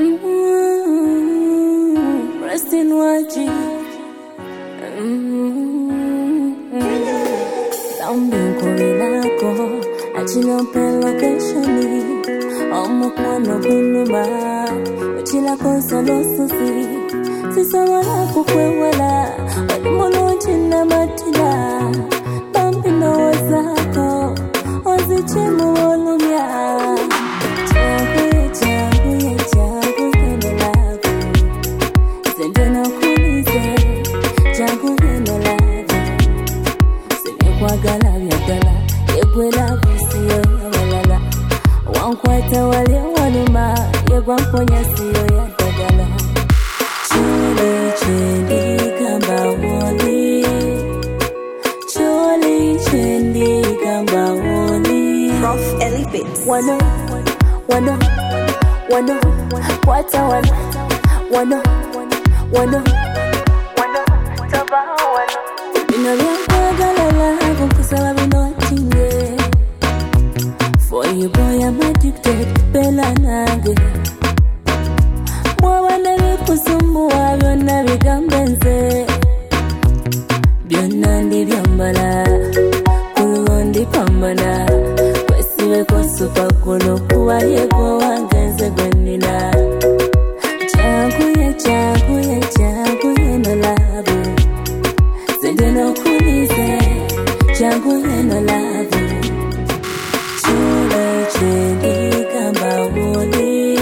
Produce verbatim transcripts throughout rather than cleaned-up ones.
Mm-hmm. Rest in Waji. Tambien kurinako achino pe location omo kwano kunuma uchila konsolo susi sisawala kukwewela walimono china matila bambino wazako ozichimu volumya chaguye chaguye chaguye nelavu zendeno kulize chaguye nelavu sinekwaga Gala, yegwela busiyo yawalala wankwata wale waluma yegwamponya siyo yadagala chole chendi kamba woli chole chendi kamba woli Prof Ellie Bits wano wano wano kwata wano wano wano wano taba wano inavyakwagala kusala binotinge for you boy I'm addicted bela nange mwana bikusumbuwa byonna bigambenze byonna ndi byambala kulundi pambana kwesibe kosuka kuno kuba yego wangenze gwenina chaguye chaguye chaguye no labu zende no kulize chaguye no lavu chole chendi kamba woli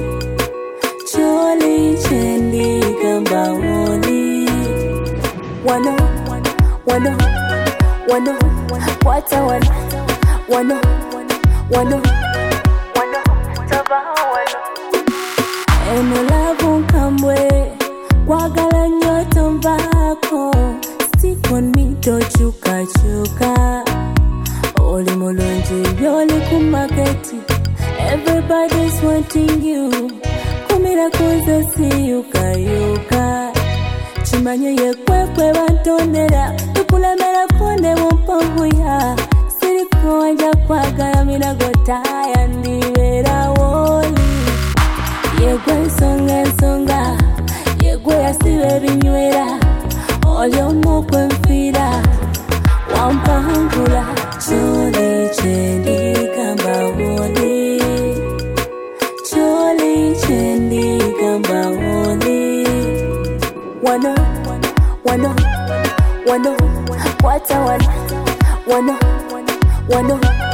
chole chendi kamba woli wano wano wano kwata wano wano wano wano taba wano eno lavu kamwe kwagala nyoto mbako stick on me tochuka chuka oli mulungi byoli ku market everybody's wanting you kumira kuze siyuka yuka chimanye yekwekwe bantondera tukulemera konde mumpanguya siriko wanja kwagala minagotaya ndibera woli yegwe nsonga ensonga yegwe yasibe binywera olyo mukwe mfira wampangula chole chendi kamba woli chole chendi kamba woli wano wano wano kwata wano wano wano